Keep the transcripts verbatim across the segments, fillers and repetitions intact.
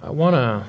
I want to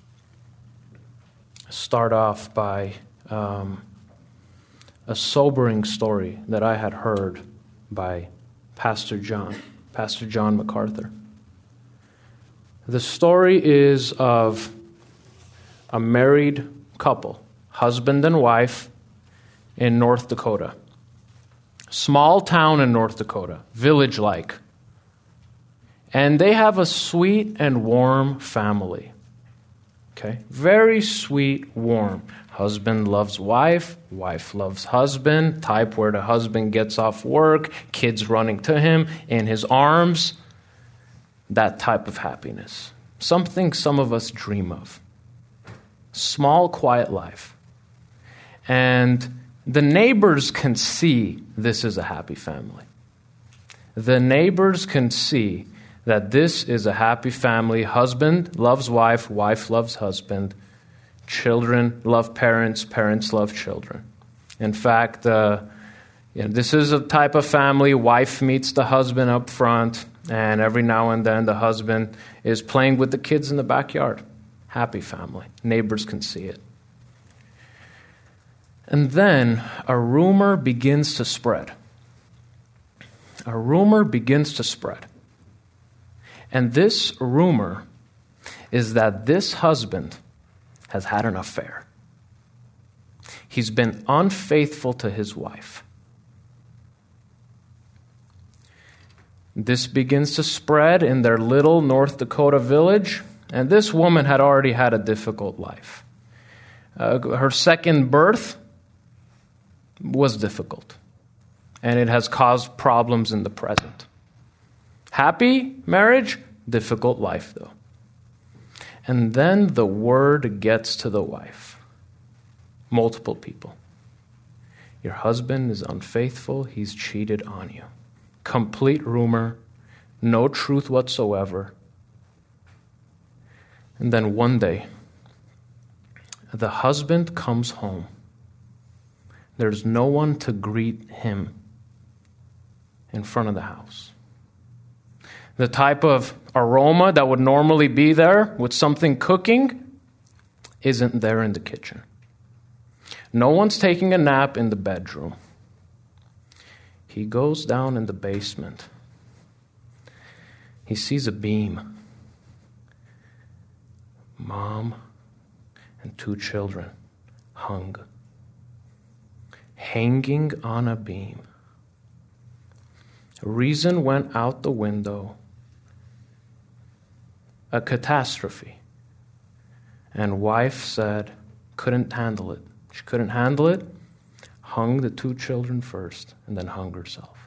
start off by um, a sobering story that I had heard by Pastor John, Pastor John MacArthur. The story is of a married couple, husband and wife, in North Dakota. Small town in North Dakota, village-like. And they have a sweet and warm family. Okay? Very sweet, warm. Husband loves wife, wife loves husband, type where the husband gets off work, kids running to him in his arms. That type of happiness. Something some of us dream of. Small, quiet life. And the neighbors can see this is a happy family. The neighbors can see that this is a happy family. Husband loves wife, wife loves husband. Children love parents, parents love children. In fact, uh, you know, this is a type of family. Wife meets the husband up front, and every now and then the husband is playing with the kids in the backyard. Happy family. Neighbors can see it. And then a rumor begins to spread. A rumor begins to spread. And this rumor is that this husband has had an affair. He's been unfaithful to his wife. This begins to spread in their little North Dakota village, and this woman had already had a difficult life. Uh, her second birth was difficult, and it has caused problems in the present. Happy marriage, difficult life though. And then the word gets to the wife. Multiple people. Your husband is unfaithful, he's cheated on you. Complete rumor, no truth whatsoever. And then one day, the husband comes home. There's no one to greet him in front of the house. The type of aroma that would normally be there with something cooking isn't there in the kitchen. No one's taking a nap in the bedroom. He goes down in the basement. He sees a beam. Mom and two children hung. Hanging on a beam. Reason went out the window. A catastrophe. And wife said, couldn't handle it. She couldn't handle it, hung the two children first, and then hung herself.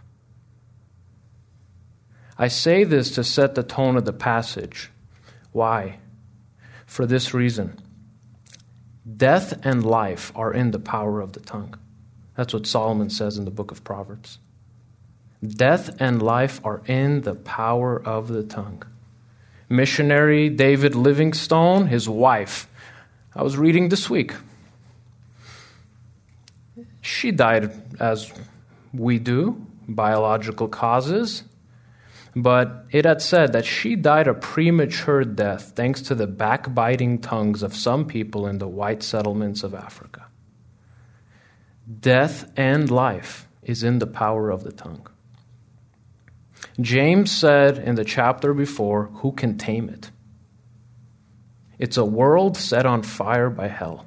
I say this to set the tone of the passage. Why? For this reason. Death and life are in the power of the tongue. That's what Solomon says in the book of Proverbs. Death and life are in the power of the tongue. Missionary David Livingstone, his wife, I was reading this week. She died as we do, biological causes, but it had said that she died a premature death thanks to the backbiting tongues of some people in the white settlements of Africa. Death and life is in the power of the tongue. James said in the chapter before, who can tame it? It's a world set on fire by hell.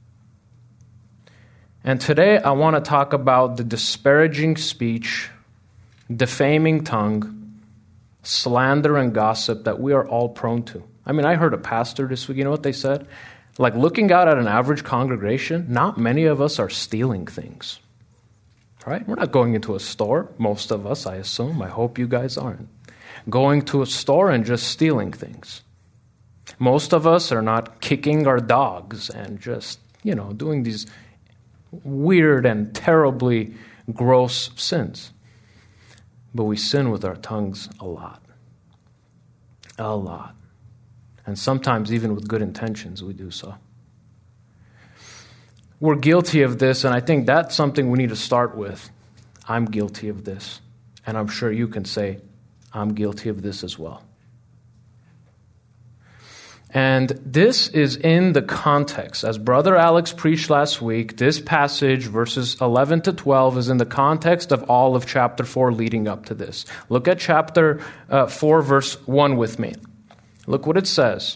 And today I want to talk about the disparaging speech, defaming tongue, slander and gossip that we are all prone to. I mean, I heard a pastor this week, you know what they said? Like looking out at an average congregation, not many of us are stealing things. Right? We're not going into a store, most of us, I assume. I hope you guys aren't. Going to a store and just stealing things. Most of us are not kicking our dogs and just, you know, doing these weird and terribly gross sins. But we sin with our tongues a lot. A lot. And sometimes even with good intentions we do so. We're guilty of this, and I think that's something we need to start with. I'm guilty of this. And I'm sure you can say, I'm guilty of this as well. And this is in the context. As Brother Alex preached last week, this passage, verses eleven to twelve, is in the context of all of chapter four leading up to this. Look at chapter uh, four, verse one with me. Look what it says.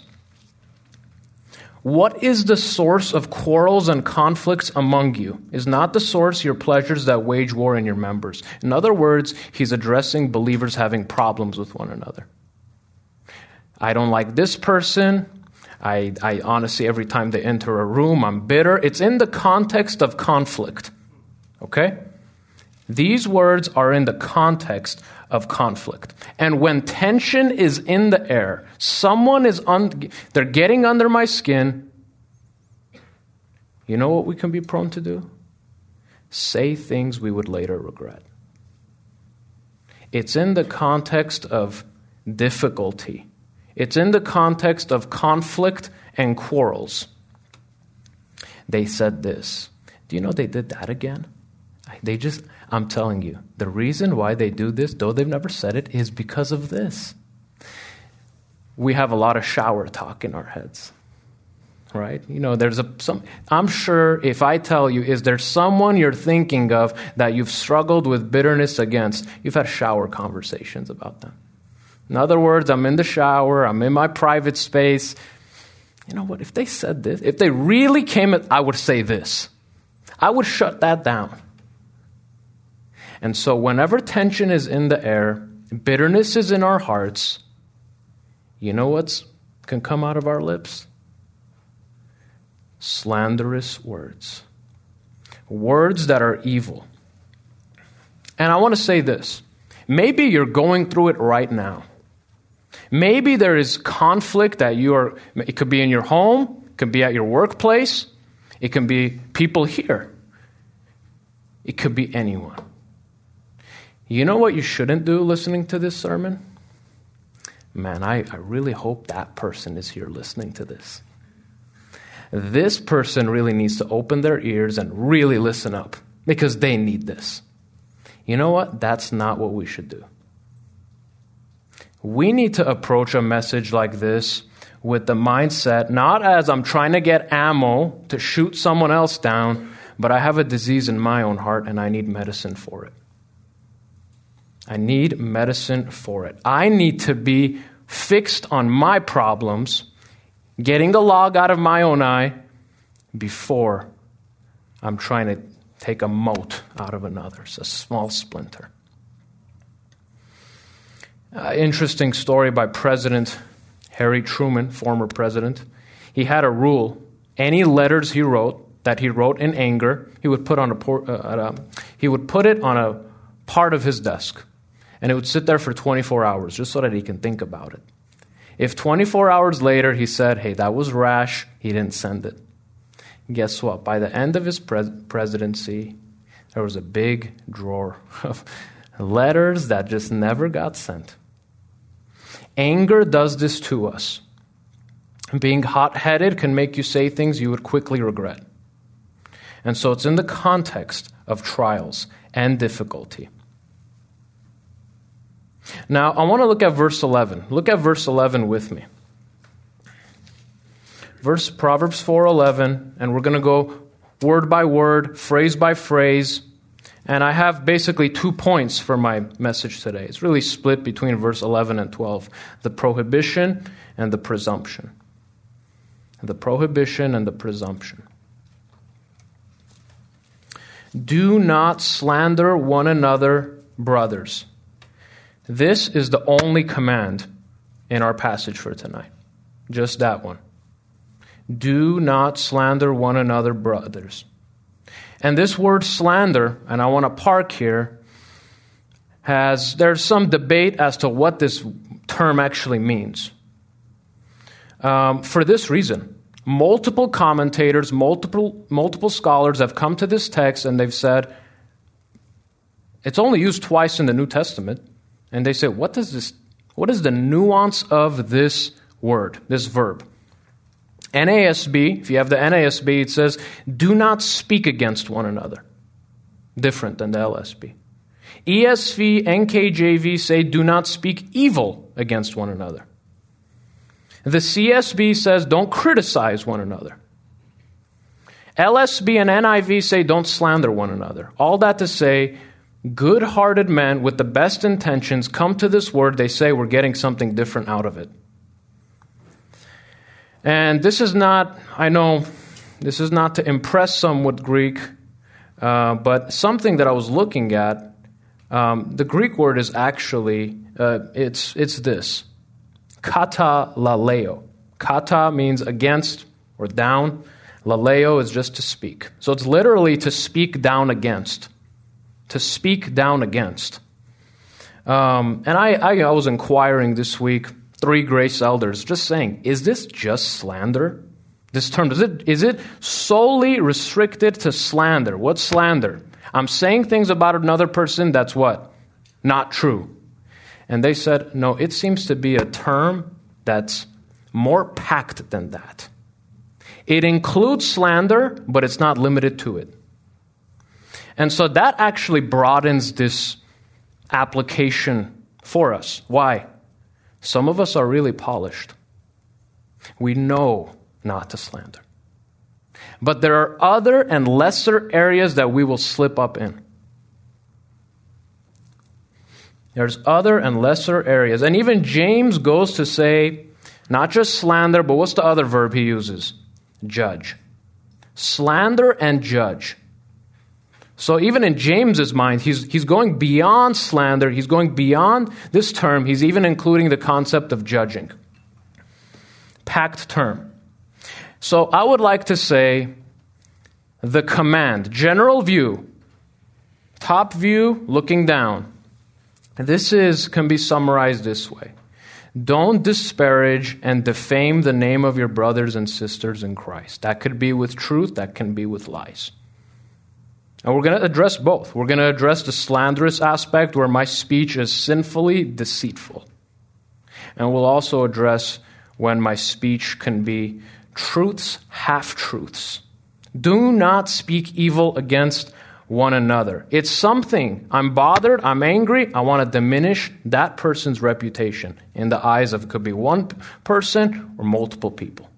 What is the source of quarrels and conflicts among you? Is not the source your pleasures that wage war in your members? In other words, he's addressing believers having problems with one another. I don't like this person. I, I honestly, every time they enter a room, I'm bitter. It's in the context of conflict. Okay? These words are in the context of conflict. And when tension is in the air, someone is, un- they're getting under my skin, you know what we can be prone to do? Say things we would later regret. It's in the context of difficulty. It's in the context of conflict and quarrels. They said this. Do you know they did that again? They just, I'm telling you, the reason why they do this, though they've never said it, is because of this. We have a lot of shower talk in our heads, right? You know, there's a, some, I'm sure if I tell you, is there someone you're thinking of that you've struggled with bitterness against, you've had shower conversations about them. In other words, I'm in the shower, I'm in my private space. You know what, if they said this, if they really came at, I would say this. I would shut that down. And so whenever tension is in the air, bitterness is in our hearts, you know what can come out of our lips? Slanderous words. Words that are evil. And I want to say this. Maybe you're going through it right now. Maybe there is conflict that you are, it could be in your home, it could be at your workplace, it can be people here. It could be anyone. You know what you shouldn't do listening to this sermon? Man, I, I really hope that person is here listening to this. This person really needs to open their ears and really listen up because they need this. You know what? That's not what we should do. We need to approach a message like this with the mindset, not as I'm trying to get ammo to shoot someone else down, but I have a disease in my own heart and I need medicine for it. I need medicine for it. I need to be fixed on my problems, getting the log out of my own eye before I'm trying to take a mote out of another. It's a small splinter. Uh, interesting story by President Harry Truman, former president. He had a rule. Any letters he wrote, that he wrote in anger, he would put on a por- uh, uh, he would put it on a part of his desk. And it would sit there for twenty-four hours, just so that he can think about it. If twenty-four hours later he said, hey, that was rash, he didn't send it. Guess what? By the end of his pres- presidency, there was a big drawer of letters that just never got sent. Anger does this to us. Being hot-headed can make you say things you would quickly regret. And so it's in the context of trials and difficulty. Now, I want to look at verse eleven. Look at verse eleven with me. Verse Proverbs four eleven, and we're going to go word by word, phrase by phrase. And I have basically two points for my message today. It's really split between verse eleven and twelve. The prohibition and the presumption. The prohibition and the presumption. Do not slander one another, brothers. This is the only command in our passage for tonight. Just that one. Do not slander one another, brothers. And this word slander, and I want to park here, has, there's some debate as to what this term actually means. Um, for this reason, multiple commentators, multiple, multiple scholars have come to this text and they've said, it's only used twice in the New Testament. And they say, what does this, what is the nuance of this word, this verb? N A S B, if you have the N A S B, it says, do not speak against one another. Different than the L S B. E S V, N K J V say, do not speak evil against one another. The C S B says don't criticize one another. L S B and N I V say don't slander one another. All that to say, good-hearted men with the best intentions come to this word. They say we're getting something different out of it. And this is not, I know, this is not to impress some with Greek, uh, but something that I was looking at, um, the Greek word is actually, uh, it's it's this. Kata laleo. Kata means against or down. Laleo is just to speak. So it's literally to speak down against. To speak down against. Um, and I, I, I was inquiring this week, three grace elders, just saying, is this just slander? This term, is it, is it solely restricted to slander? What's slander? I'm saying things about another person that's what? Not true. And they said, no, it seems to be a term that's more packed than that. It includes slander, but it's not limited to it. And so that actually broadens this application for us. Why? Some of us are really polished. We know not to slander. But there are other and lesser areas that we will slip up in. There's other and lesser areas. And even James goes to say, not just slander, but what's the other verb he uses? Judge. Slander and judge. So even in James's mind, he's, he's going beyond slander. He's going beyond this term. He's even including the concept of judging. Packed term. So I would like to say the command, general view, top view, looking down. This is can be summarized this way. Don't disparage and defame the name of your brothers and sisters in Christ. That could be with truth, that can be with lies. And we're going to address both. We're going to address the slanderous aspect where my speech is sinfully deceitful. And we'll also address when my speech can be truths, half-truths. Do not speak evil against one another. It's something. I'm bothered. I'm angry. I want to diminish that person's reputation in the eyes of, it could be one person or multiple people.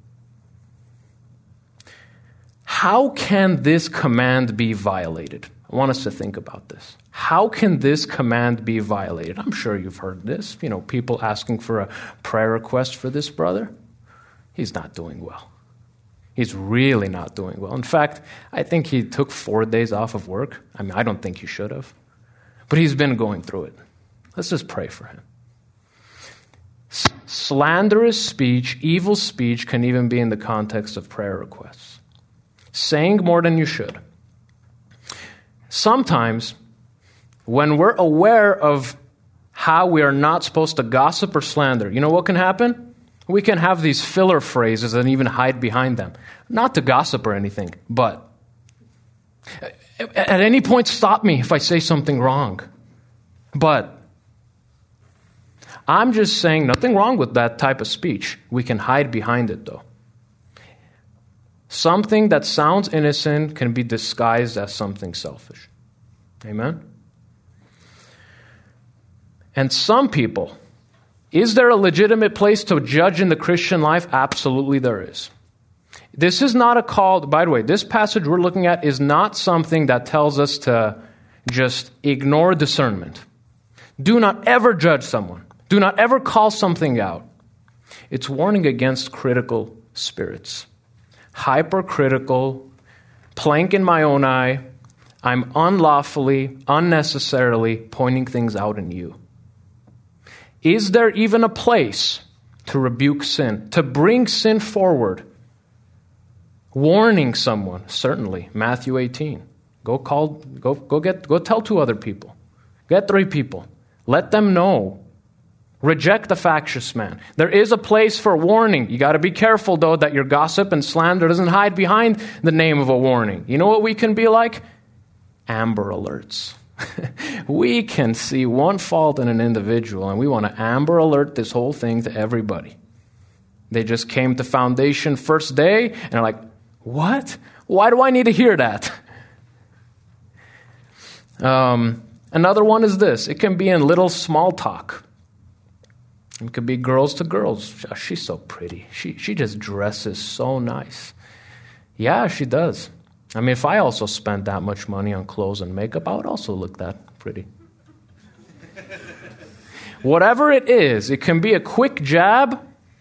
How can this command be violated? I want us to think about this. How can this command be violated? I'm sure you've heard this. You know, people asking for a prayer request for this brother. He's not doing well. He's really not doing well. In fact, I think he took four days off of work. I mean, I don't think he should have. But he's been going through it. Let's just pray for him. S- slanderous speech, evil speech can even be in the context of prayer requests. Saying more than you should. Sometimes, when we're aware of how we are not supposed to gossip or slander, you know what can happen? We can have these filler phrases and even hide behind them. Not to gossip or anything, but at any point stop me if I say something wrong. But I'm just saying nothing wrong with that type of speech. We can hide behind it though. Something that sounds innocent can be disguised as something selfish. Amen? And some people, is there a legitimate place to judge in the Christian life? Absolutely there is. This is not a call, by the way, this passage we're looking at is not something that tells us to just ignore discernment. Do not ever judge someone. Do not ever call something out. It's warning against critical spirits. Hypercritical, plank in my own eye, I'm unlawfully, unnecessarily pointing things out in you. Is there even a place to rebuke sin, to bring sin forward? Warning someone, certainly. Matthew eighteen. Go call, go, go get, go tell two other people. Get three people. Let them know. Reject the factious man. There is a place for warning. You got to be careful, though, that your gossip and slander doesn't hide behind the name of a warning. You know what we can be like? Amber alerts. We can see one fault in an individual, and we want to amber alert this whole thing to everybody. They just came to Foundation first day, and are like, what? Why do I need to hear that? Um, another one is this. It can be in little small talk. It could be girls to girls. Oh, she's so pretty. She she just dresses so nice. Yeah, she does. I mean, if I also spent that much money on clothes and makeup, I would also look that pretty. Whatever it is, it can be a quick jab.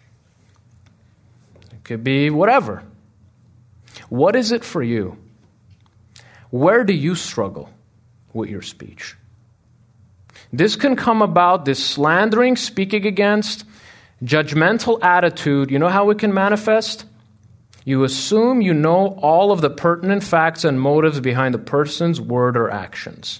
It could be whatever. What is it for you? Where do you struggle with your speech? This can come about, this slandering, speaking against, judgmental attitude. You know how it can manifest? You assume you know all of the pertinent facts and motives behind the person's word or actions.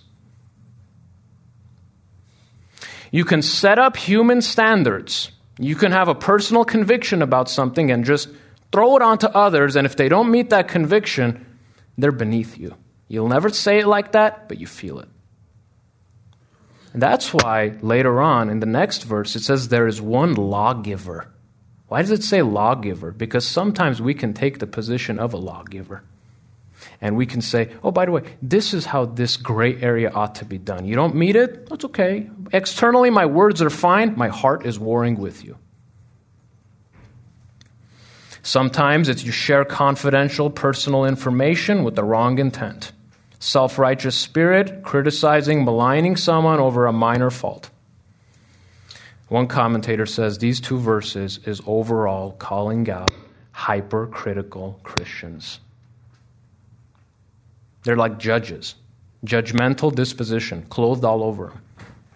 You can set up human standards. You can have a personal conviction about something and just throw it onto others, and if they don't meet that conviction, they're beneath you. You'll never say it like that, but you feel it. And that's why later on in the next verse it says there is one lawgiver. Why does it say lawgiver? Because sometimes we can take the position of a lawgiver. And we can say, oh, by the way, this is how this gray area ought to be done. You don't meet it? That's okay. Externally, my words are fine. My heart is warring with you. Sometimes it's you share confidential personal information with the wrong intent. Self-righteous spirit, criticizing, maligning someone over a minor fault. One commentator says these two verses is overall calling out hypercritical Christians. They're like judges, judgmental disposition, clothed all over them.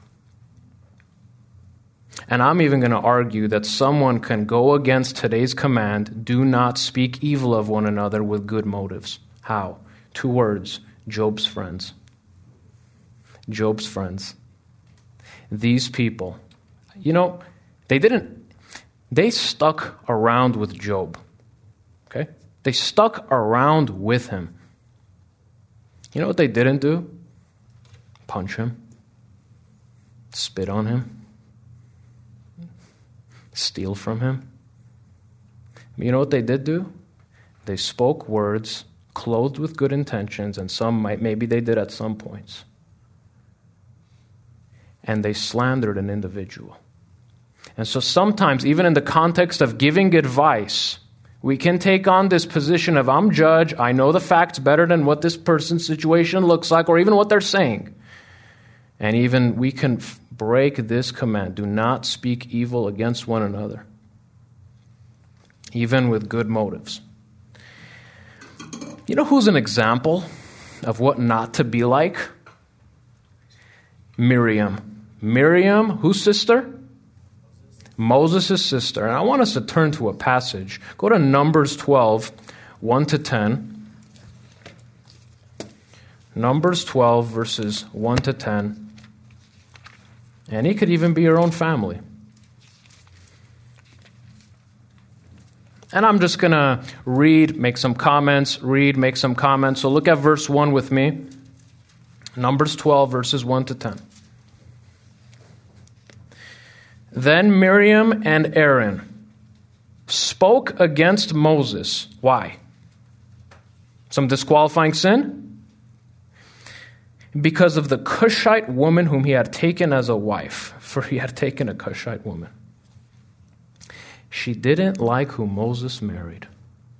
And I'm even going to argue that someone can go against today's command, do not speak evil of one another with good motives. How? Two words. Job's friends. Job's friends. These people, you know, they didn't, they stuck around with Job. Okay? They stuck around with him. You know what they didn't do? Punch him. Spit on him. Steal from him. You know what they did do? They spoke words clothed with good intentions, and some might, maybe they did at some points. And they slandered an individual. And so sometimes, even in the context of giving advice, we can take on this position of, I'm judge, I know the facts better than what this person's situation looks like, or even what they're saying. And even we can f- break this command, do not speak evil against one another, even with good motives. You know who's an example of what not to be like? Miriam. Miriam, whose sister? Moses' sister. And I want us to turn to a passage. Go to Numbers twelve, one to ten. Numbers twelve, verses one to ten. And it could even be your own family. And I'm just going to read, make some comments, read, make some comments. So look at verse one with me. Numbers twelve, verses one to ten. Then Miriam and Aaron spoke against Moses. Why? Some disqualifying sin? Because of the Cushite woman whom he had taken as a wife. For he had taken a Cushite woman. She didn't like who Moses married.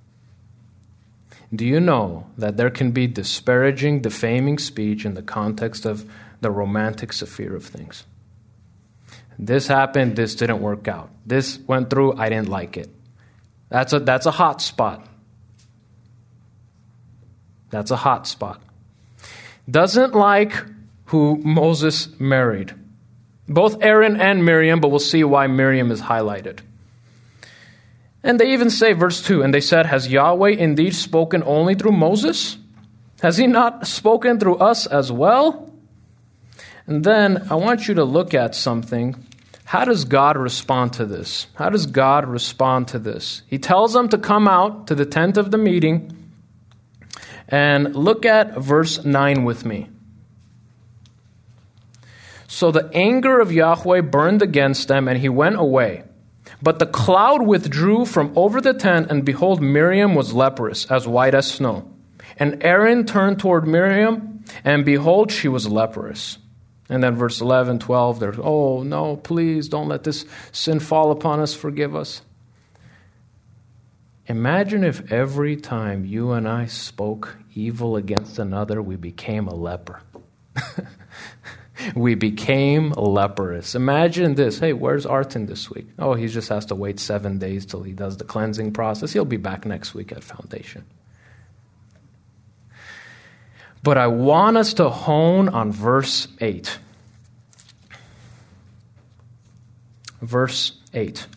Do you know that there can be disparaging, defaming speech in the context of the romantic sphere of things? This happened, this didn't work out. This went through, I didn't like it. That's a, that's a hot spot. That's a hot spot. Doesn't like who Moses married. Both Aaron and Miriam, but we'll see why Miriam is highlighted. And they even say, verse two, and they said, has Yahweh indeed spoken only through Moses? Has he not spoken through us as well? And then I want you to look at something. How does God respond to this? How does God respond to this? He tells them to come out to the tent of the meeting. And look at verse nine with me. So the anger of Yahweh burned against them, and he went away. But the cloud withdrew from over the tent, and behold, Miriam was leprous, as white as snow. And Aaron turned toward Miriam, and behold, she was leprous. And then verse eleven, twelve, they're, oh, no, please don't let this sin fall upon us. Forgive us. Imagine if every time you and I spoke evil against another, we became a leper. We became leprous. Imagine this. Hey, where's Artin this week? Oh, he just has to wait seven days till he does the cleansing process. He'll be back next week at Foundation. But I want us to hone on verse eight. Verse eight.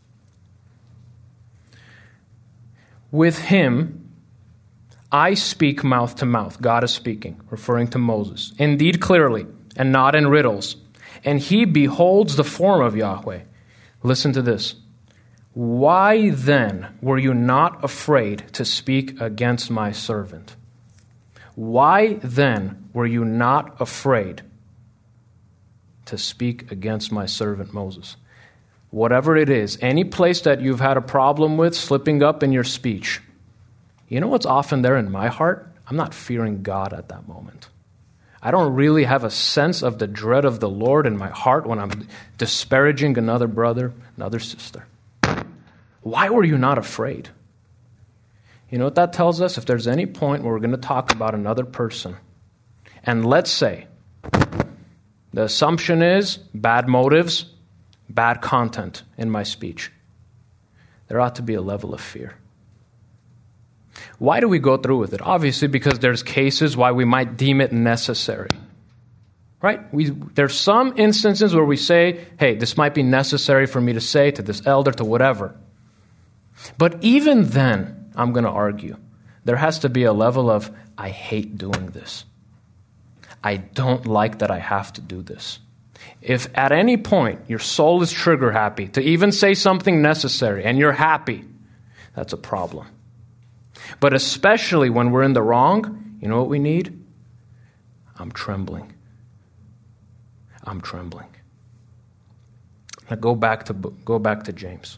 With him, I speak mouth to mouth. God is speaking, referring to Moses. Indeed, clearly, and not in riddles. And he beholds the form of Yahweh. Listen to this. Why then were you not afraid to speak against my servant? Why then were you not afraid to speak against my servant Moses? Whatever it is, any place that you've had a problem with slipping up in your speech, you know what's often there in my heart? I'm not fearing God at that moment. I don't really have a sense of the dread of the Lord in my heart when I'm disparaging another brother, another sister. Why were you not afraid? You know what that tells us? If there's any point where we're going to talk about another person, and let's say the assumption is bad motives, bad content in my speech, there ought to be a level of fear. Why do we go through with it? Obviously, because there's cases why we might deem it necessary. Right? We, there's some instances where we say, hey, this might be necessary for me to say to this elder, to whatever. But even then, I'm going to argue, there has to be a level of, I hate doing this. I don't like that I have to do this. If at any point your soul is trigger happy to even say something necessary and you're happy, that's a problem. But especially when we're in the wrong, you know what we need? I'm trembling. I'm trembling. Now go back to go back to James.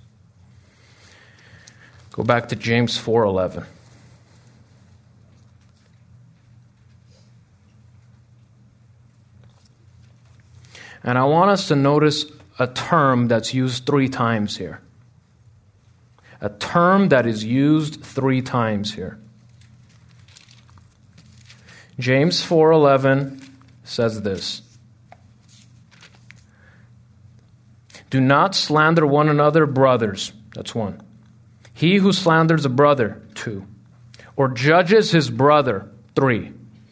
Go back to James four eleven. And I want us to notice a term that's used three times here. A term that is used three times here. James four eleven says this. Do not slander one another, brothers. That's one. He who slanders a brother, two. Or judges his brother, three.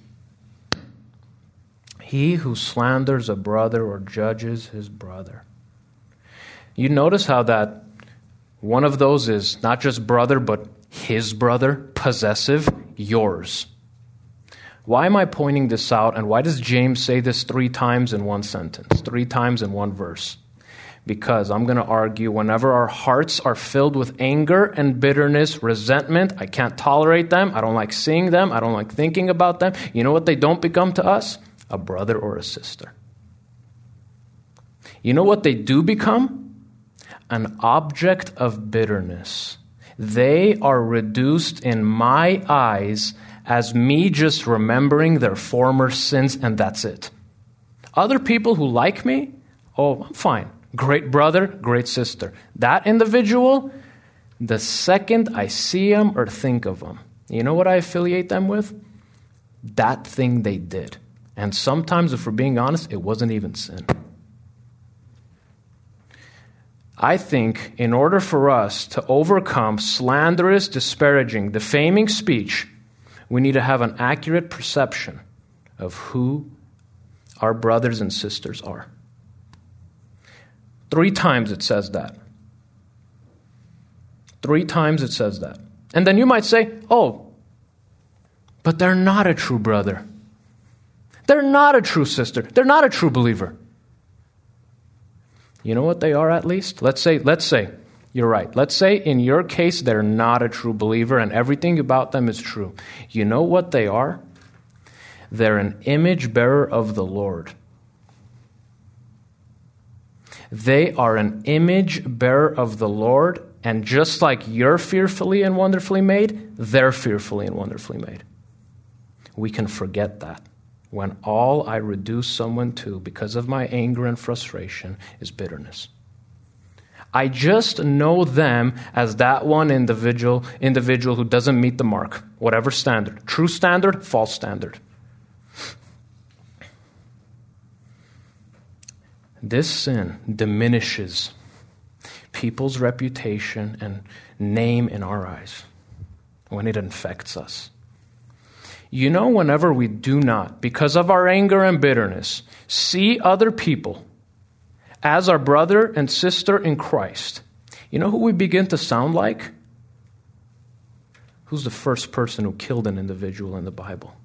He who slanders a brother or judges his brother. You notice how that one of those is not just brother, but his brother, possessive, yours. Why am I pointing this out, and why does James say this three times in one sentence, three times in one verse? Because I'm going to argue whenever our hearts are filled with anger and bitterness, resentment, I can't tolerate them, I don't like seeing them, I don't like thinking about them. You know what they don't become to us? A brother or a sister. You know what they do become? An object of bitterness. They are reduced in my eyes as me just remembering their former sins, and that's it. Other people who like me, oh, I'm fine. Great brother, great sister. That individual, the second I see them or think of them, you know what I affiliate them with? That thing they did. And sometimes, if we're being honest, it wasn't even sin. I think in order for us to overcome slanderous, disparaging, defaming speech, we need to have an accurate perception of who our brothers and sisters are. Three times it says that. Three times it says that. And then you might say, oh, but they're not a true brother. They're not a true sister. They're not a true believer. You know what they are at least? Let's say, let's say, you're right. Let's say in your case they're not a true believer and everything about them is true. You know what they are? They're an image bearer of the Lord. They are an image bearer of the Lord, and just like you're fearfully and wonderfully made, they're fearfully and wonderfully made. We can forget that when all I reduce someone to because of my anger and frustration is bitterness. I just know them as that one individual, individual who doesn't meet the mark, whatever standard. True standard, false standard. This sin diminishes people's reputation and name in our eyes when it infects us. You know, whenever we do not, because of our anger and bitterness, see other people as our brother and sister in Christ, you know who we begin to sound like? Who's the first person who killed an individual in the Bible?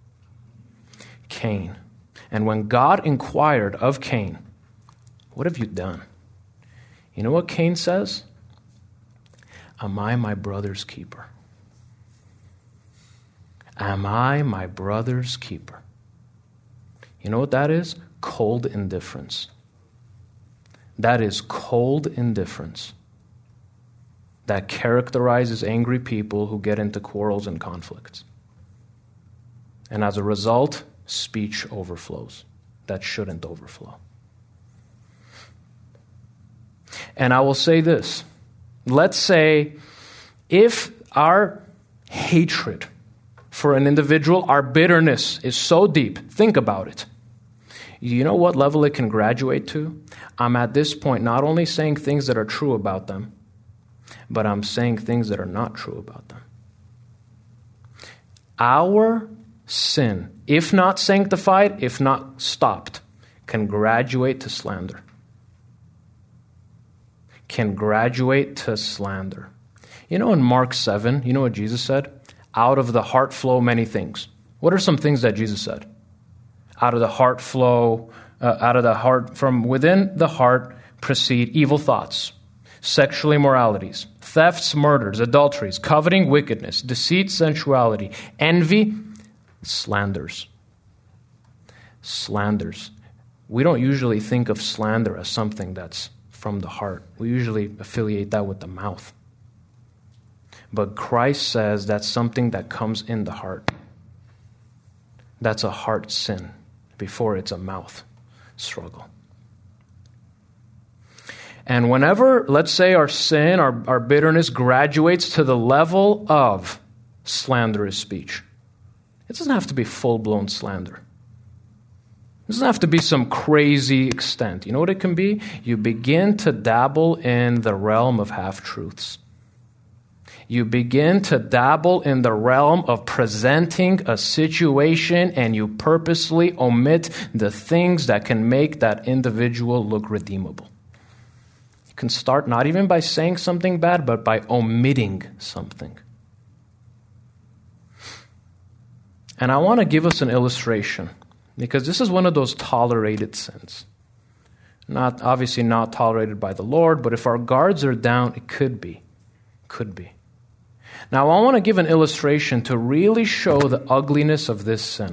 Cain. And when God inquired of Cain, what have you done? You know what Cain says? Am I my brother's keeper? Am I my brother's keeper? You know what that is? Cold indifference. That is cold indifference that characterizes angry people who get into quarrels and conflicts. And as a result, speech overflows that shouldn't overflow. And I will say this. Let's say if our hatred for an individual, our bitterness is so deep, think about it. You know what level it can graduate to? I'm at this point not only saying things that are true about them, but I'm saying things that are not true about them. Our sin, if not sanctified, if not stopped, can graduate to slander. Can graduate to slander. You know, in Mark seven, you know what Jesus said? Out of the heart flow many things. What are some things that Jesus said? Out of the heart flow, uh, out of the heart, from within the heart proceed evil thoughts, sexual immoralities, thefts, murders, adulteries, coveting, wickedness, deceit, sensuality, envy, slanders. Slanders. We don't usually think of slander as something that's from the heart. We usually affiliate that with the mouth. But Christ says that's something that comes in the heart. That's a heart sin before it's a mouth struggle. And whenever, let's say, our sin, our, our bitterness graduates to the level of slanderous speech, it doesn't have to be full-blown slander. It doesn't have to be some crazy extent. You know what it can be? You begin to dabble in the realm of half-truths. You begin to dabble in the realm of presenting a situation and you purposely omit the things that can make that individual look redeemable. You can start not even by saying something bad, but by omitting something. And I want to give us an illustration because this is one of those tolerated sins. Not obviously not tolerated by the Lord, but if our guards are down, it could be. Could be. Now, I want to give an illustration to really show the ugliness of this sin.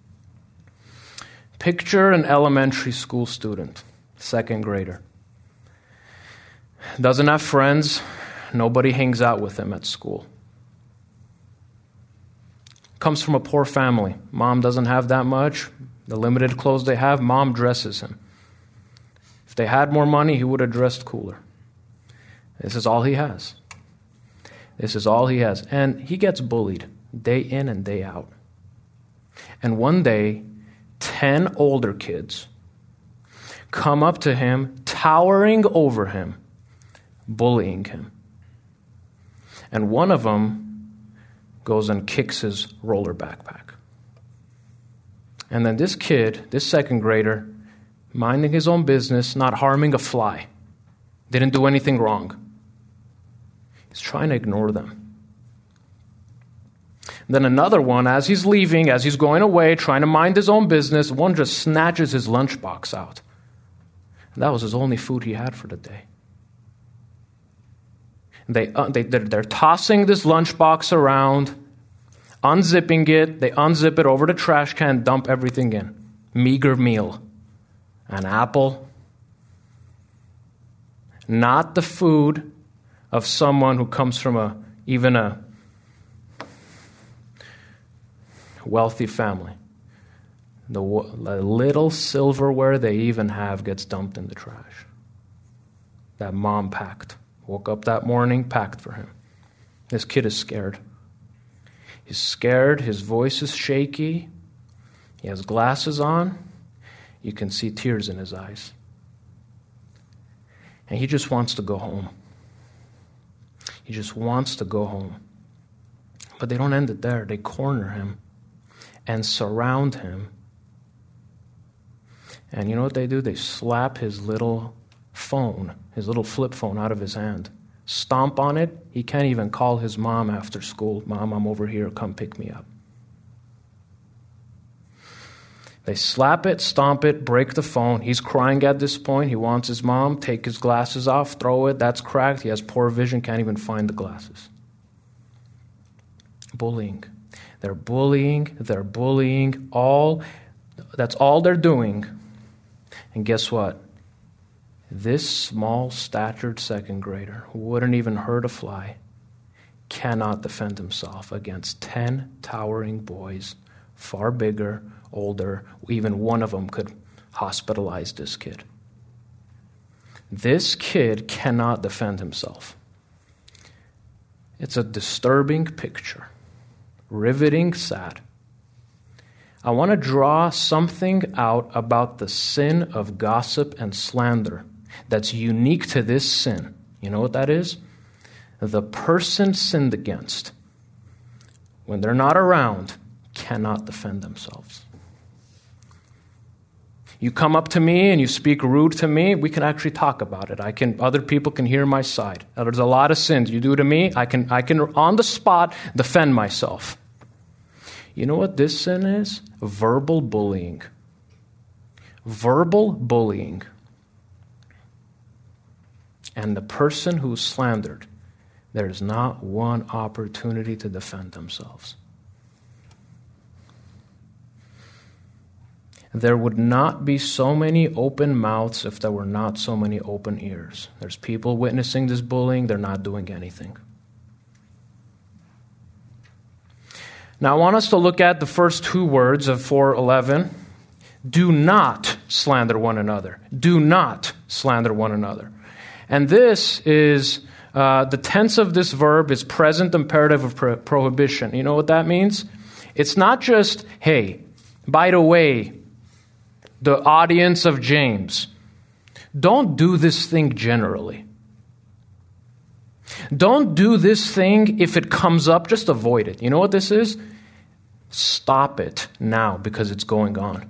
Picture an elementary school student, second grader. Doesn't have friends. Nobody hangs out with him at school. Comes from a poor family. Mom doesn't have that much. The limited clothes they have, mom dresses him. If they had more money, he would have dressed cooler. This is all he has. This is all he has. And he gets bullied day in and day out. And one day, ten older kids come up to him, towering over him, bullying him. And one of them goes and kicks his roller backpack. And then this kid, this second grader, minding his own business, not harming a fly, didn't do anything wrong. He's trying to ignore them. Then another one, as he's leaving, as he's going away, trying to mind his own business, one just snatches his lunchbox out. And that was his only food he had for the day. They, uh, they, they're, they're tossing this lunchbox around, unzipping it. They unzip it over the trash can, dump everything in. Meager meal. An apple. Not the food of someone who comes from a even a wealthy family. The, the little silverware they even have gets dumped in the trash. That mom packed. Woke up that morning, packed for him. This kid is scared. He's scared. His voice is shaky. He has glasses on. You can see tears in his eyes. And he just wants to go home. He just wants to go home. But they don't end it there. They corner him and surround him. And you know what they do? They slap his little phone, his little flip phone out of his hand. Stomp on it. He can't even call his mom after school. Mom, I'm over here. Come pick me up. They slap it, stomp it, break the phone. He's crying at this point. He wants his mom. Take his glasses off, throw it. That's cracked. He has poor vision, can't even find the glasses. Bullying. They're bullying. They're bullying. All. That's all they're doing. And guess what? This small-statured second grader, who wouldn't even hurt a fly, cannot defend himself against ten towering boys, far bigger, older. Even one of them could hospitalize this kid. This kid cannot defend himself. It's a disturbing picture, riveting, sad. I want to draw something out about the sin of gossip and slander that's unique to this sin. You know what that is? The person sinned against, when they're not around, cannot defend themselves. You come up to me and you speak rude to me, we can actually talk about it. I can. Other people can hear my side. There's a lot of sins you do to me. I can, I can on the spot defend myself. You know what this sin is? Verbal bullying. Verbal bullying. And the person who's slandered, there's not one opportunity to defend themselves. There would not be so many open mouths if there were not so many open ears. There's people witnessing this bullying, they're not doing anything. Now I want us to look at the first two words of four eleven. Do not slander one another. Do not slander one another. And this is, uh, the tense of this verb is present imperative of pro- prohibition. You know what that means? It's not just, hey, by the way, the audience of James, don't do this thing generally. Don't do this thing if it comes up, just avoid it. You know what this is? Stop it now because it's going on.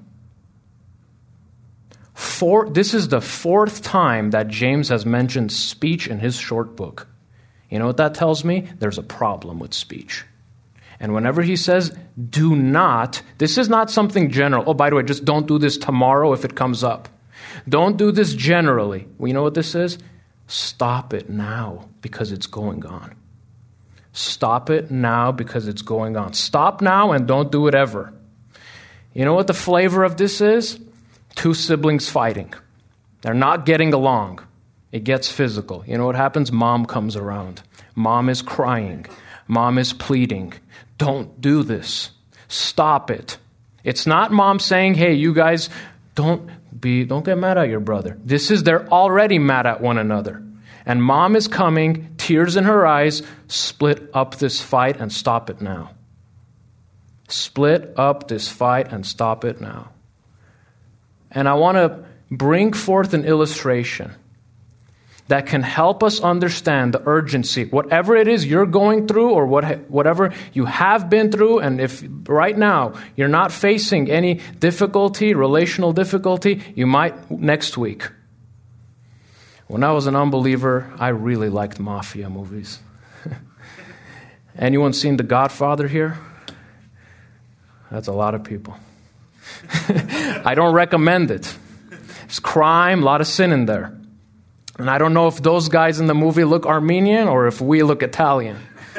Four, this is the fourth time that James has mentioned speech in his short book. You know what that tells me? There's a problem with speech. And whenever he says, do not, this is not something general. Oh, by the way, just don't do this tomorrow if it comes up. Don't do this generally. Well, you know what this is? Stop it now because it's going on. Stop it now because it's going on. Stop now and don't do it ever. You know what the flavor of this is? Two siblings fighting. They're not getting along. It gets physical. You know what happens? Mom comes around. Mom is crying. Mom is pleading. Don't do this. Stop it. It's not mom saying, hey, you guys, don't be, don't get mad at your brother. This is, they're already mad at one another. And mom is coming, tears in her eyes, split up this fight and stop it now. Split up this fight and stop it now. And I want to bring forth an illustration that can help us understand the urgency. Whatever it is you're going through or what, whatever you have been through, and if right now you're not facing any difficulty, relational difficulty, you might next week. When I was an unbeliever, I really liked mafia movies. Anyone seen The Godfather here? That's a lot of people. I don't recommend it. It's crime, a lot of sin in there. And I don't know if those guys in the movie look Armenian or if we look Italian.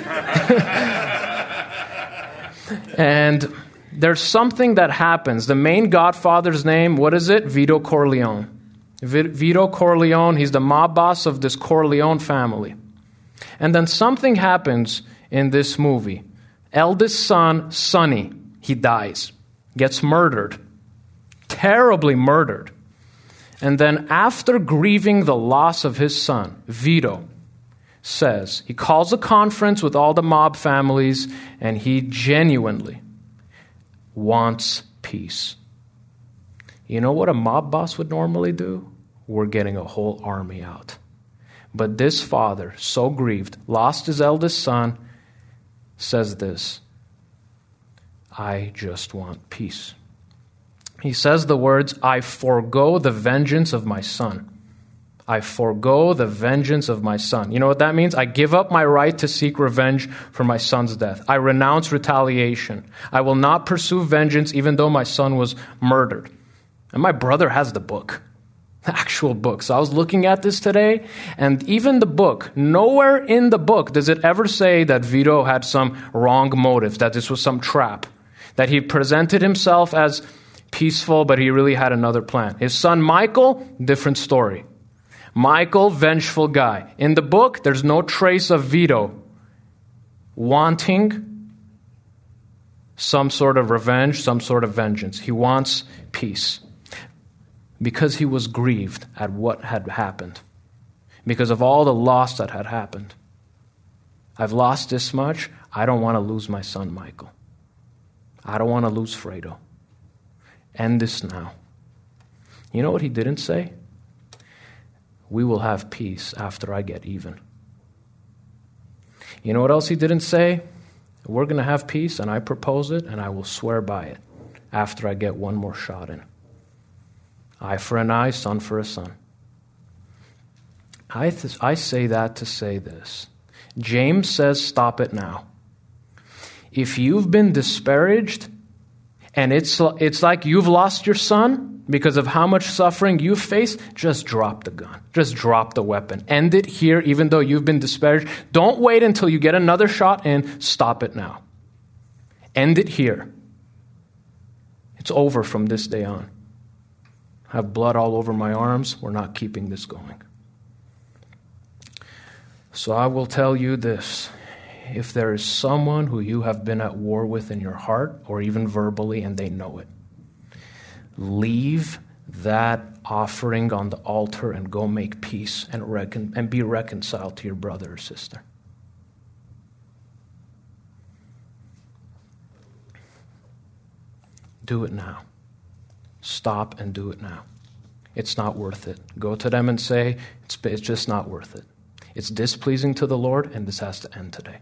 And there's something that happens. The main Godfather's name, what is it? Vito Corleone. Vito Corleone, he's the mob boss of this Corleone family. And then something happens in this movie. Eldest son, Sonny, he dies, gets murdered. terribly murdered. And then after grieving the loss of his son, Vito says, he calls a conference with all the mob families, and he genuinely wants peace. You know what a mob boss would normally do? We're getting a whole army out. But this father, so grieved, lost his eldest son, says this, I just want peace. He says the words, I forego the vengeance of my son. I forego the vengeance of my son. You know what that means? I give up my right to seek revenge for my son's death. I renounce retaliation. I will not pursue vengeance even though my son was murdered. And my brother has the book, the actual book. So I was looking at this today, and even the book, nowhere in the book does it ever say that Vito had some wrong motive, that this was some trap, that he presented himself as peaceful, but he really had another plan. His son Michael, different story. Michael, vengeful guy. In the book, there's no trace of Vito wanting some sort of revenge, some sort of vengeance. He wants peace because he was grieved at what had happened, because of all the loss that had happened. I've lost this much. I don't want to lose my son Michael. I don't want to lose Fredo. End this now. You know what he didn't say? We will have peace after I get even. You know what else he didn't say? We're going to have peace, and I propose it, and I will swear by it after I get one more shot in. Eye for an eye, son for a son. I, th- I say that to say this. James says, stop it now. If you've been disparaged, and it's it's like you've lost your son because of how much suffering you've faced, just drop the gun. Just drop the weapon. End it here, even though you've been disparaged. Don't wait until you get another shot in. Stop it now. End it here. It's over from this day on. I have blood all over my arms. We're not keeping this going. So I will tell you this. If there is someone who you have been at war with in your heart, or even verbally, and they know it, leave that offering on the altar and go make peace and recon- and be reconciled to your brother or sister. Do it now. Stop and do it now. It's not worth it. Go to them and say, it's, it's just not worth it. It's displeasing to the Lord, and this has to end today.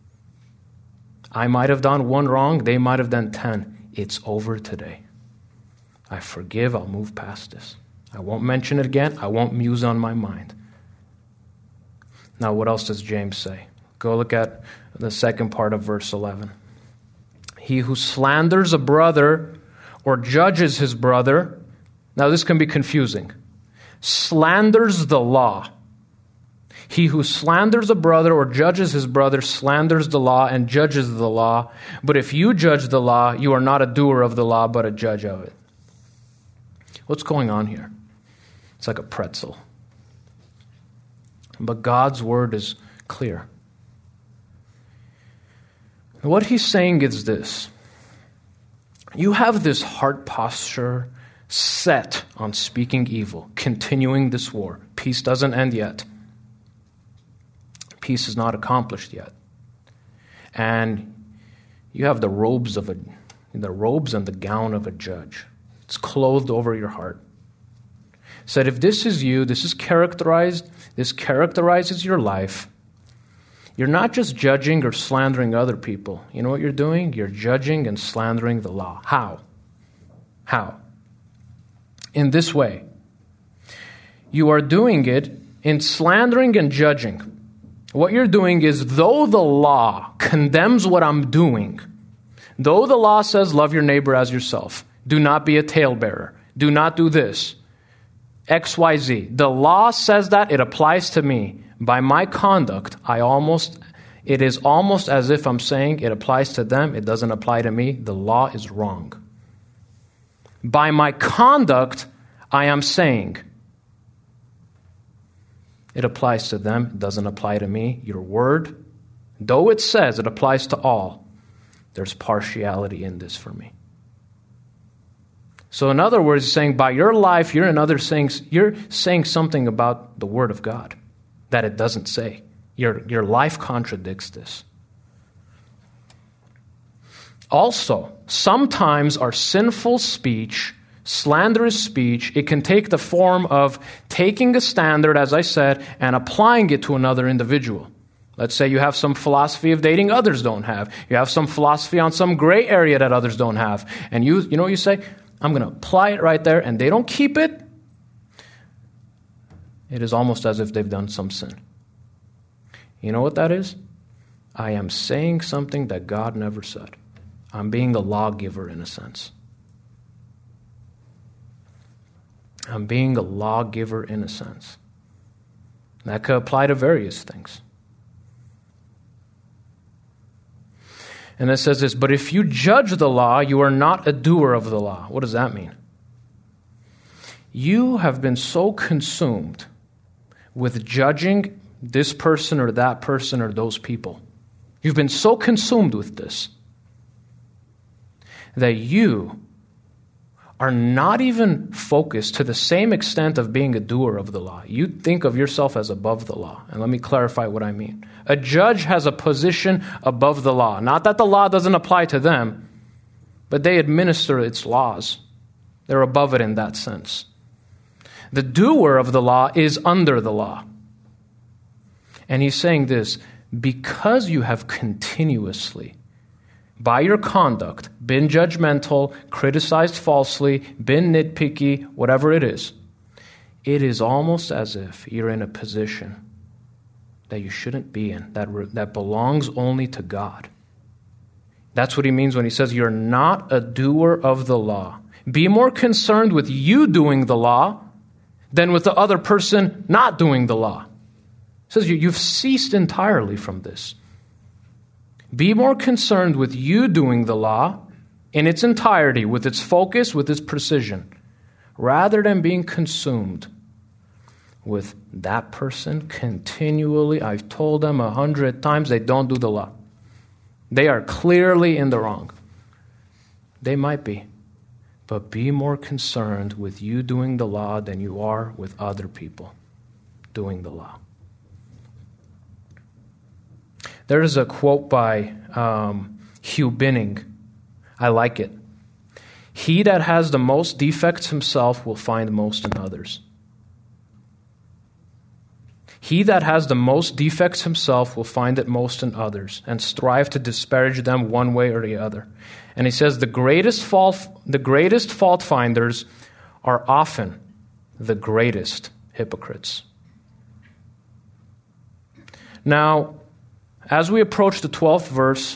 I might have done one wrong. They might have done ten. It's over today. I forgive. I'll move past this. I won't mention it again. I won't muse on my mind. Now, what else does James say? Go look at the second part of verse eleven. He who slanders a brother or judges his brother, now this can be confusing, slanders the law. He who slanders a brother or judges his brother slanders the law and judges the law. But if you judge the law, you are not a doer of the law, but a judge of it. What's going on here? It's like a pretzel. But God's word is clear. What he's saying is this. You have this heart posture set on speaking evil, continuing this war. Peace doesn't end yet. Peace is not accomplished yet. And you have the robes of a the robes and the gown of a judge. It's clothed over your heart. Said if this is you, this is characterized, this characterizes your life. You're not just judging or slandering other people. You know what you're doing? You're judging and slandering the law. How? How? In this way. You are doing it in slandering and judging. What you're doing is, though the law condemns what I'm doing, though the law says love your neighbor as yourself, do not be a talebearer, do not do this, X Y Z. The law says that, it applies to me. By my conduct, I almost, it is almost as if I'm saying it applies to them, it doesn't apply to me. The law is wrong. By my conduct, I am saying it applies to them, it doesn't apply to me. Your word, though it says it applies to all, there's partiality in this for me. So in other words, saying by your life, you're in other things, you're saying something about the Word of God that it doesn't say. Your, your life contradicts this. Also, sometimes our sinful speech, slanderous speech, it can take the form of taking a standard, as I said, and applying it to another individual. Let's say you have some philosophy of dating others don't have. You have some philosophy on some gray area that others don't have. And you, you know what you say? I'm going to apply it right there, and they don't keep it. It is almost as if they've done some sin. You know what that is? I am saying something that God never said. I'm being a lawgiver in a sense. I'm being a lawgiver in a sense. That could apply to various things. And it says this, but if you judge the law, you are not a doer of the law. What does that mean? You have been so consumed with judging this person or that person or those people. You've been so consumed with this that you are not even focused to the same extent of being a doer of the law. You think of yourself as above the law. And let me clarify what I mean. A judge has a position above the law. Not that the law doesn't apply to them, but they administer its laws. They're above it in that sense. The doer of the law is under the law. And he's saying this, because you have continuously, by your conduct, been judgmental, criticized falsely, been nitpicky, whatever it is, it is almost as if you're in a position that you shouldn't be in, that, re- that belongs only to God. That's what he means when he says you're not a doer of the law. Be more concerned with you doing the law than with the other person not doing the law. He says you, you've ceased entirely from this. Be more concerned with you doing the law in its entirety, with its focus, with its precision, rather than being consumed with that person continually. I've told them a hundred times they don't do the law. They are clearly in the wrong. They might be. But be more concerned with you doing the law than you are with other people doing the law. There is a quote by um, Hugh Binning. I like it. He that has the most defects himself will find most in others. He that has the most defects himself will find it most in others and strive to disparage them one way or the other. And he says the greatest fault, the greatest fault finders are often the greatest hypocrites. Now, as we approach the twelfth verse,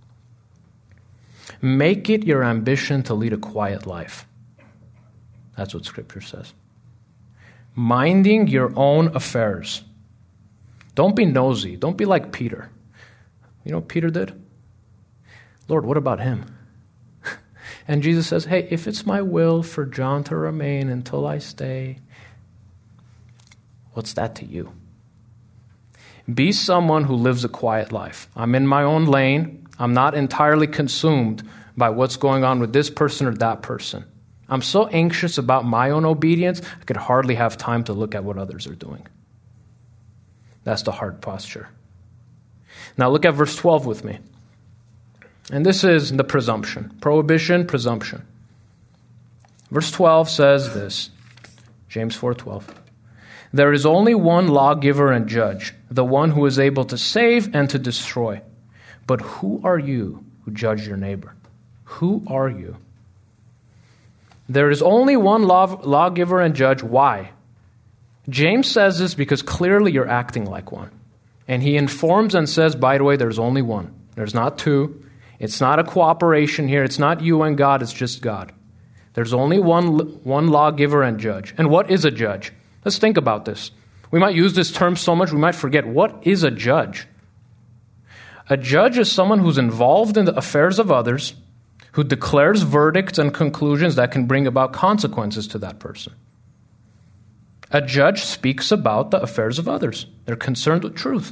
make it your ambition to lead a quiet life. That's what Scripture says. Minding your own affairs. Don't be nosy. Don't be like Peter. You know what Peter did? Lord, what about him? And Jesus says, hey, if it's my will for John to remain until I stay, what's that to you? Be someone who lives a quiet life. I'm in my own lane. I'm not entirely consumed by what's going on with this person or that person. I'm so anxious about my own obedience, I could hardly have time to look at what others are doing. That's the heart posture. Now look at verse twelve with me. And this is the presumption. Prohibition, presumption. Verse twelve says this, James four twelve. There is only one lawgiver and judge, the one who is able to save and to destroy. But who are you who judge your neighbor? Who are you? There is only one law, lawgiver and judge. Why? James says this because clearly you're acting like one. And he informs and says, by the way, there's only one. There's not two. It's not a cooperation here. It's not you and God. It's just God. There's only one, one lawgiver and judge. And what is a judge? Let's think about this. We might use this term so much we might forget. What is a judge? A judge is someone who's involved in the affairs of others, who declares verdicts and conclusions that can bring about consequences to that person. A judge speaks about the affairs of others. They're concerned with truth.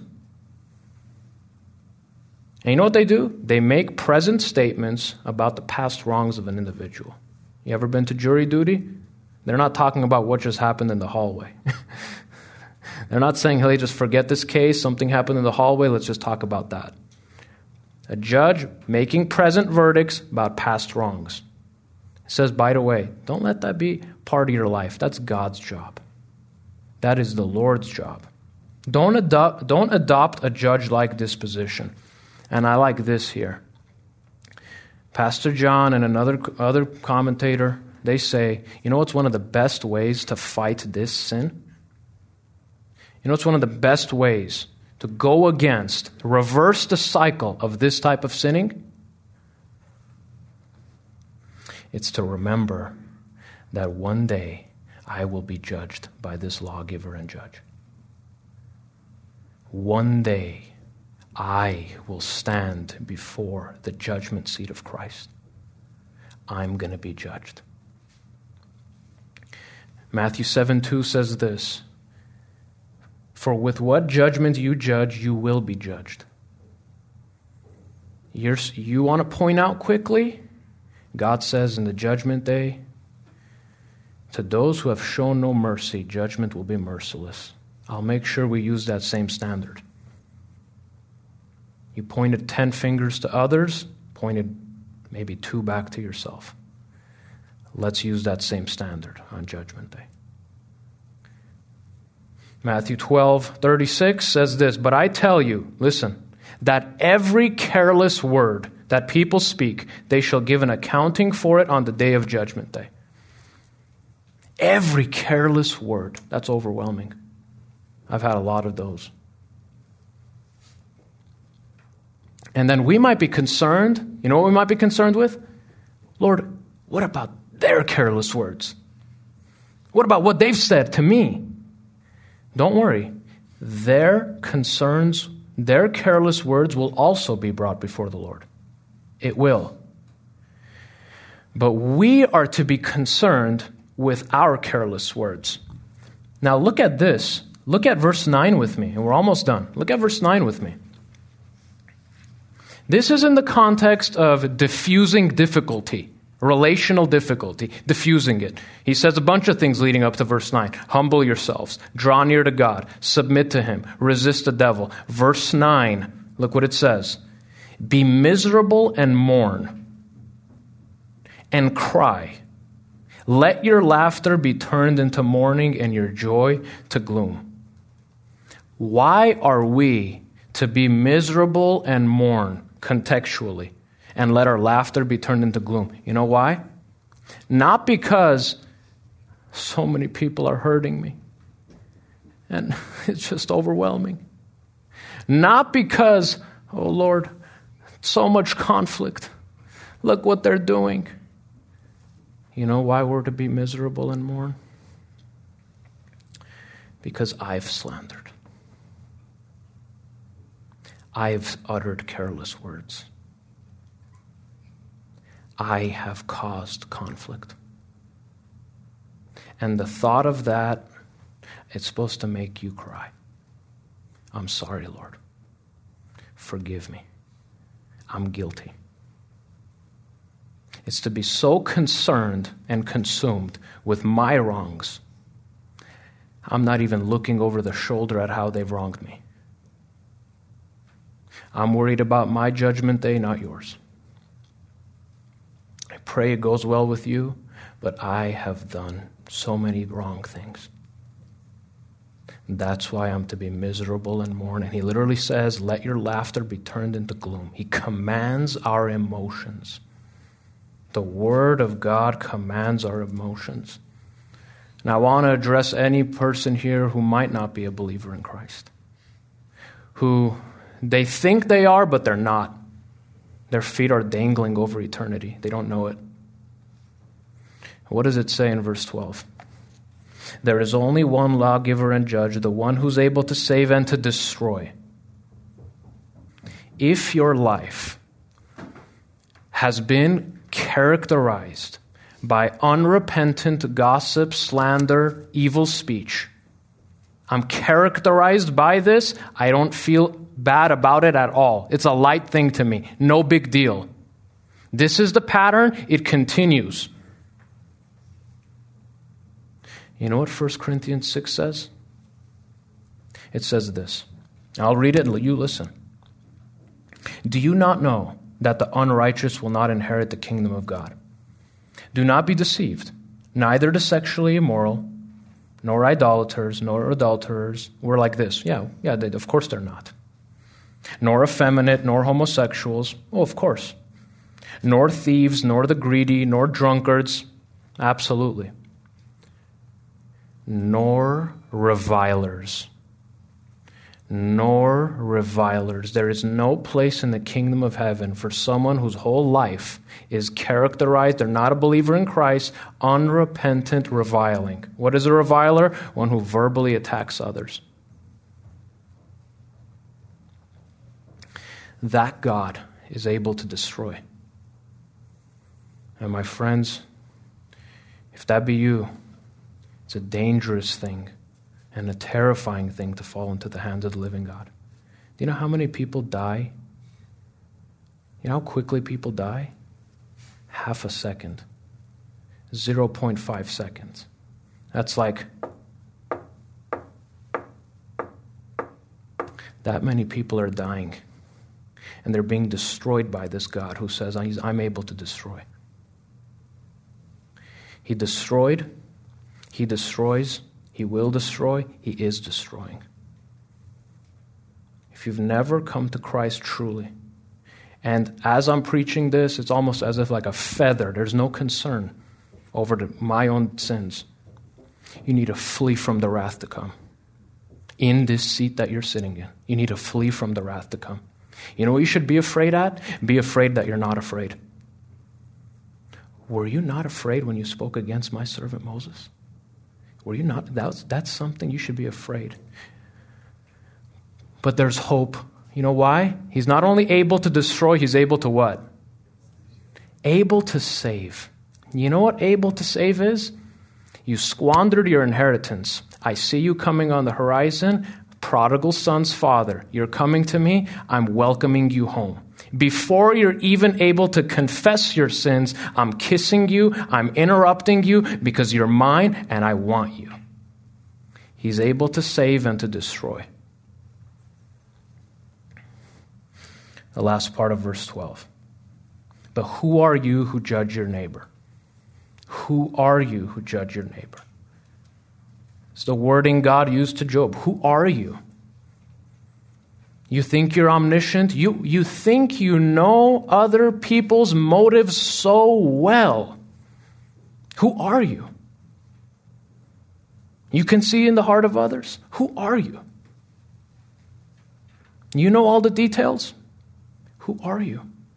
And you know what they do? They make present statements about the past wrongs of an individual. You ever been to jury duty? They're not talking about what just happened in the hallway. They're not saying, hey, just forget this case, something happened in the hallway, let's just talk about that. A judge making present verdicts about past wrongs. It says, by the way, don't let that be part of your life. That's God's job. That is the Lord's job. Don't adopt, don't adopt a judge-like disposition. And I like this here. Pastor John and another other commentator, they say, you know what's one of the best ways to fight this sin? You know what's one of the best ways to go against, to reverse the cycle of this type of sinning? It's to remember that one day I will be judged by this lawgiver and judge. One day I will stand before the judgment seat of Christ. I'm going to be judged. Matthew seven two says this, for with what judgment you judge, you will be judged. You're, you want to point out quickly? God says in the judgment day, to those who have shown no mercy, judgment will be merciless. I'll make sure we use that same standard. You pointed ten fingers to others, pointed maybe two back to yourself. Let's use that same standard on Judgment Day. Matthew twelve thirty-six says this, but I tell you, listen, that every careless word that people speak, they shall give an accounting for it on the day of Judgment Day. Every careless word. That's overwhelming. I've had a lot of those. And then we might be concerned, you know what we might be concerned with? Lord, what about their careless words? What about what they've said to me? Don't worry. Their concerns, their careless words will also be brought before the Lord. It will. But we are to be concerned with our careless words. Now look at this. Look at verse nine with me, and we're almost done. Look at verse nine with me. This is in the context of diffusing difficulty, relational difficulty, diffusing it. He says a bunch of things leading up to verse nine. Humble yourselves, draw near to God, submit to Him, resist the devil. Verse nine, look what it says. Be miserable and mourn and cry. Let your laughter be turned into mourning and your joy to gloom. Why are we to be miserable and mourn contextually and let our laughter be turned into gloom? You know why? Not because so many people are hurting me and it's just overwhelming. Not because, oh Lord, so much conflict. Look what they're doing. You know why we're to be miserable and mourn? Because I've slandered. I've uttered careless words. I have caused conflict. And the thought of that, it's supposed to make you cry. I'm sorry, Lord. Forgive me. I'm guilty. It's to be so concerned and consumed with my wrongs, I'm not even looking over the shoulder at how they've wronged me. I'm worried about my judgment day, not yours. I pray it goes well with you, but I have done so many wrong things. That's why I'm to be miserable and mourn. And he literally says, let your laughter be turned into gloom. He commands our emotions. The Word of God commands our emotions. Now, I want to address any person here who might not be a believer in Christ, who they think they are, but they're not. Their feet are dangling over eternity. They don't know it. What does it say in verse twelve? There is only one lawgiver and judge, the one who's able to save and to destroy. If your life has been characterized by unrepentant gossip, slander, evil speech, I'm characterized by this, I don't feel bad about it at all. It's a light thing to me. No big deal. This is the pattern. It continues. You know what First Corinthians six says? It says this. I'll read it and you listen. Do you not know that the unrighteous will not inherit the kingdom of God? Do not be deceived. Neither the sexually immoral, nor idolaters, nor adulterers were like this. Yeah, yeah, they, of course they're not. Nor effeminate, nor homosexuals. Oh, of course. Nor thieves, nor the greedy, nor drunkards. Absolutely. Nor revilers. Nor revilers. There is no place in the kingdom of heaven for someone whose whole life is characterized, they're not a believer in Christ, unrepentant reviling. What is a reviler? One who verbally attacks others. That God is able to destroy. And my friends, if that be you, it's a dangerous thing and a terrifying thing to fall into the hands of the living God. Do you know how many people die? You know how quickly people die? Half a second. zero point five seconds. That's like that many people are dying. And they're being destroyed by this God who says, I'm able to destroy. He destroyed, He destroys, He will destroy, He is destroying. If you've never come to Christ truly, and as I'm preaching this, it's almost as if like a feather, there's no concern over the, my own sins. You need to flee from the wrath to come. In this seat that you're sitting in, you need to flee from the wrath to come. You know what you should be afraid at? Be afraid that you're not afraid. Were you not afraid when you spoke against my servant Moses? Were you not? That's, that's something you should be afraid. But there's hope. You know why? He's not only able to destroy, he's able to what? Able to save. You know what able to save is? You squandered your inheritance. I see you coming on the horizon. Prodigal son's father, you're coming to me, I'm welcoming you home. Before you're even able to confess your sins, I'm kissing you, I'm interrupting you because you're mine and I want you. He's able to save and to destroy. The last part of verse twelve. But who are you who judge your neighbor? Who are you who judge your neighbor? It's the wording God used to Job. Who are you? You think you're omniscient? You, you think you know other people's motives so well. Who are you? You can see in the heart of others. Who are you? You know all the details? Who are you?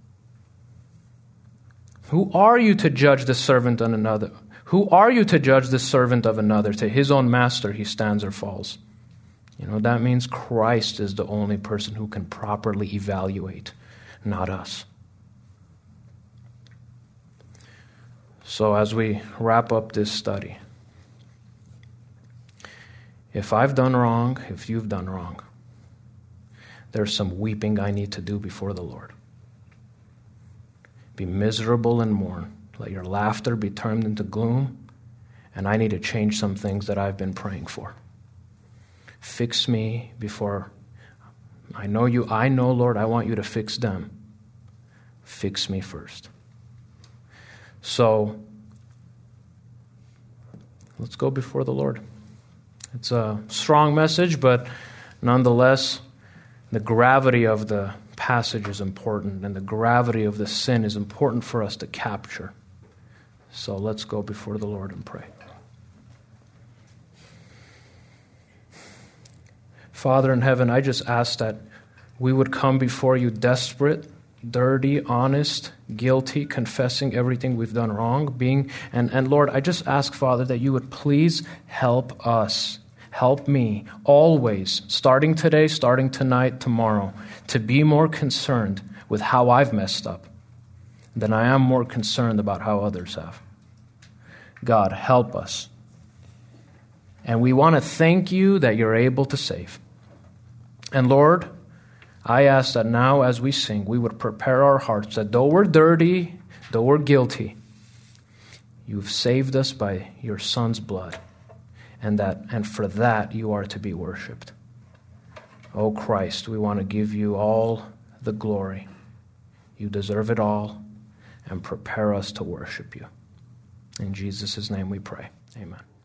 Who are you to judge the servant on another? Who are you to judge the servant of another? To his own master he stands or falls. You know, that means Christ is the only person who can properly evaluate, not us. So as we wrap up this study, if I've done wrong, if you've done wrong, there's some weeping I need to do before the Lord. Be miserable and mourn. Let your laughter be turned into gloom, and I need to change some things that I've been praying for. Fix me before I know you. I know, Lord, I want you to fix them. Fix me first. So, let's go before the Lord. It's a strong message, but nonetheless, the gravity of the passage is important, and the gravity of the sin is important for us to capture. So let's go before the Lord and pray. Father in heaven, I just ask that we would come before you desperate, dirty, honest, guilty, confessing everything we've done wrong, being and, and Lord, I just ask, Father, that you would please help us. Help me always, starting today, starting tonight, tomorrow, to be more concerned with how I've messed up than I am more concerned about how others have. God, help us. And we want to thank you that you're able to save. And Lord, I ask that now as we sing, we would prepare our hearts that though we're dirty, though we're guilty, you've saved us by your Son's blood. and that and for that you are to be worshiped. O Christ, we want to give you all the glory. You deserve it all, and prepare us to worship you. In Jesus' name we pray. Amen.